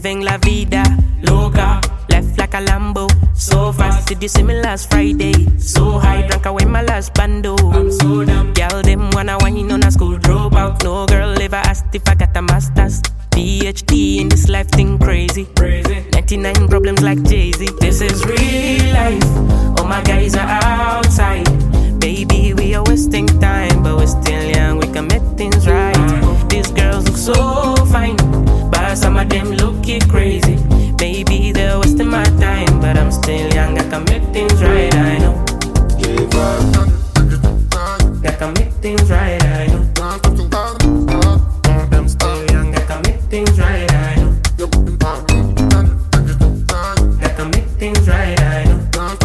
living la vida loca. Left like a Lambo, so fast. Did you see me last Friday? So high, drank away my last bando. I'm so damn. Girl, them wanna wine on a school dropout. No girl ever asked if I got a master's. PhD in this life thing crazy. 99 problems like Jay-Z. This is real life. All my guys are outside. Baby, we are wasting time, but we're still young, we can make things right. These girls look so fine, but some of them look crazy. Baby, they're wasting my time, but I'm still young, I can make things right, I know. I can make things right, I know. I'm still young, I can make things right, I know. I can make things right, I know.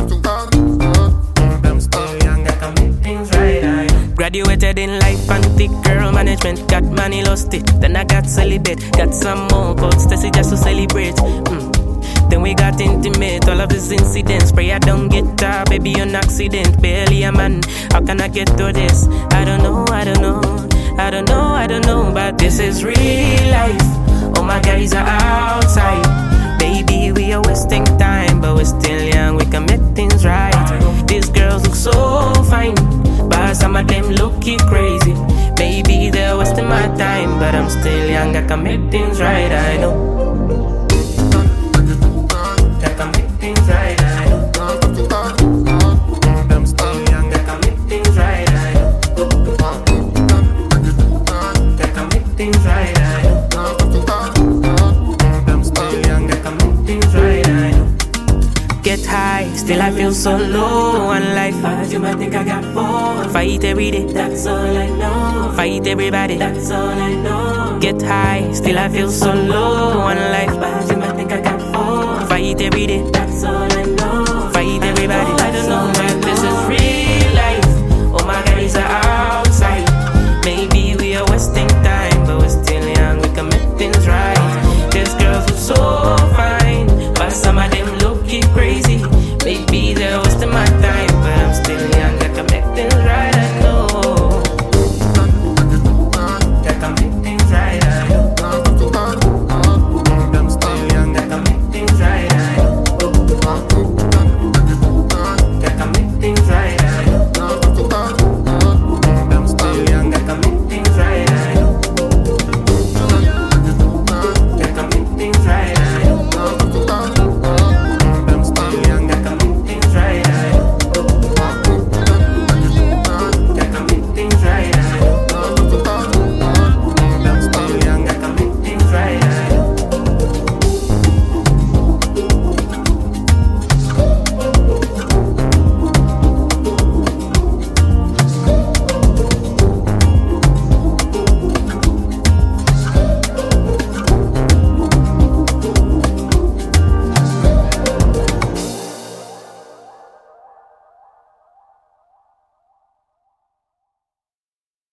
I'm still young, I can make things right, I know. Graduated in life and thick girl management. Got money, lost it, then I got celibate. Got some more called Stacy just to celebrate. Then we got intimate, all of these incidents. Pray I don't get tired, baby, an accident. Barely a man, how can I get through this? I don't know, but this is real life. All my guys are outside. Baby, we are wasting time, but we're still young, we can make things right. These girls look so fine, but some of them look crazy. Baby, they're wasting my time, but I'm still young, I can make things right, I know. I can make things right, I know. I'm still young, I can make things right, I know. I can make things right, I know. I'm still young, I can make things right, I know. Get high, still I feel so low on life. But you might think I got bored. Fight every day, that's all I know. Fight everybody, that's all I know. Get high, still I feel so low on life.